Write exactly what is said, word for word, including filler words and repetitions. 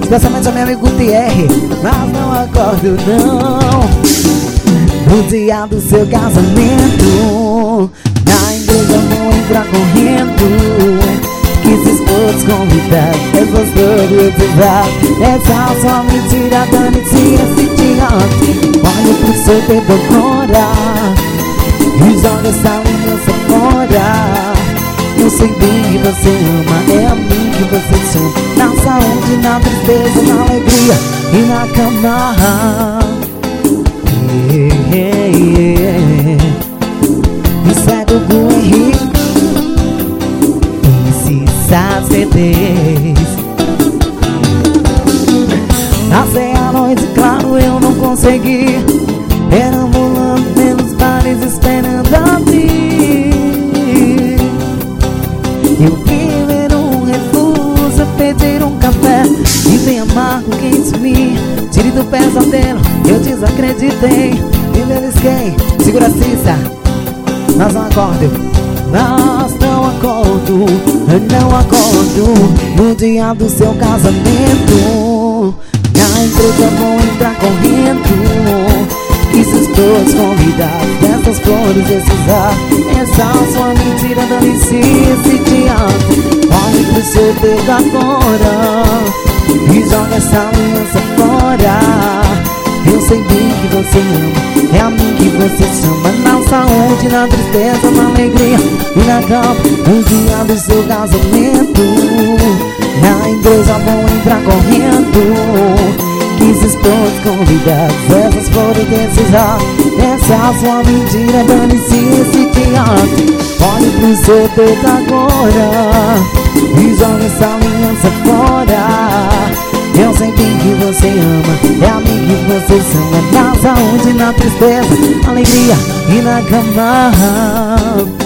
especialmente ao meu amigo T R. Mas não acordo não. No dia do seu casamento, na igreja vou entrar correndo. Quis expor os convidados, essas flores de essa sua mentira, dane-se esse diante. Olha pro seu dedo agora e joga essa aliança fora. Eu sei bem que você ama, é a mim que você chama. Na saúde, na tristeza, na alegria e na cama. Yeah, yeah, yeah. Me segue o Gu Henrique e se C Ds. Nascer à noite, claro, eu não consegui. Perambulando pelos bares, esperando a mim. Eu querer um refúgio, pedir um café e bem amargo quente me tire do pesadelo. Eu desacreditei, me belisquei. Segura a cissa, nós não acordo, nós não acordo, não acordo. No dia do seu casamento, na igreja vou entrar correndo. Quis expor os convidados, dessas flores, esses ar, essa sua mentira, dane-se esse diante. Olhe pro seu dedo agora e joga essa aliança fora. Eu sei bem que você ama, é a mim que você chama. Na saúde, na tristeza, na alegria e na cama. No dia do seu casamento, na igreja vou entrar correndo. Quis expor os convidados, essas flores desses ar, essa sua mentira, dane-se esse diante. Olhe pro seu dedo agora e joga essa aliança fora. Eu sei bem que você ama, é a mim que você chama. Na saúde, na tristeza, alegria e na cama.